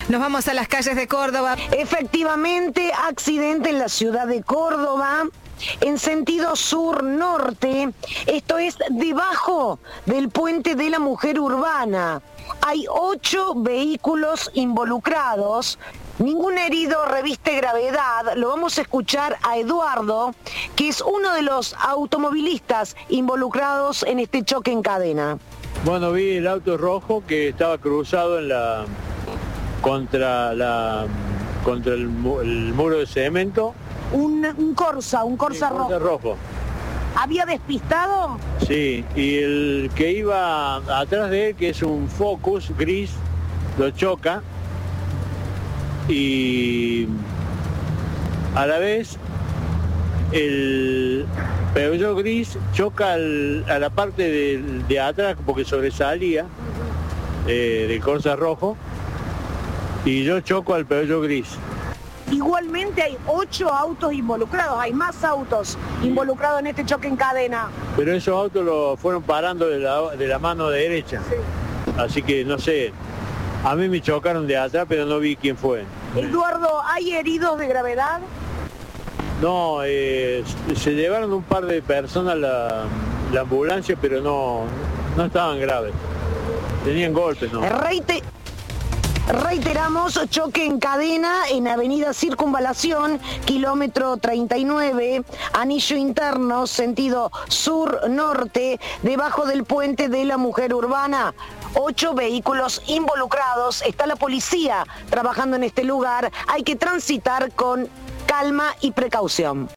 Nos vamos a las calles de Córdoba. Efectivamente, accidente en la ciudad de Córdoba, en sentido sur-norte, esto es debajo del puente de la Mujer Urbana. Hay 8 vehículos involucrados, ningún herido reviste gravedad. Lo vamos a escuchar a Eduardo, que es uno de los automovilistas involucrados en este choque en cadena. Bueno, vi el auto rojo que estaba cruzado en contra el muro de cemento. Un Corsa rojo. ¿Había despistado? Sí, y el que iba atrás de él, que es un Focus gris, lo choca y a la vez el Peugeot gris choca a la parte de atrás porque sobresalía del Corsa rojo y yo choco al Peugeot gris. Igualmente hay 8 autos involucrados, hay más autos involucrados en este choque en cadena. Pero esos autos los fueron parando de la mano derecha. Sí. Así que no sé, a mí me chocaron de atrás, pero no vi quién fue. Eduardo, ¿hay heridos de gravedad? No, se llevaron un par de personas la ambulancia, pero no estaban graves. Tenían golpes, ¿no? Reiteramos, choque en cadena en Avenida Circunvalación, kilómetro 39, anillo interno, sentido sur-norte, debajo del puente de la Mujer Urbana. 8 vehículos involucrados, está la policía trabajando en este lugar, hay que transitar con calma y precaución.